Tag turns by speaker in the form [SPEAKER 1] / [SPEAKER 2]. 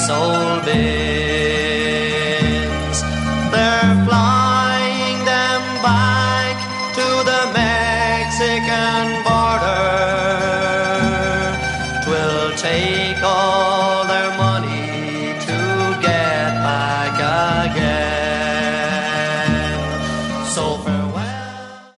[SPEAKER 1] soul bins. They're flying them back to the Mexican border.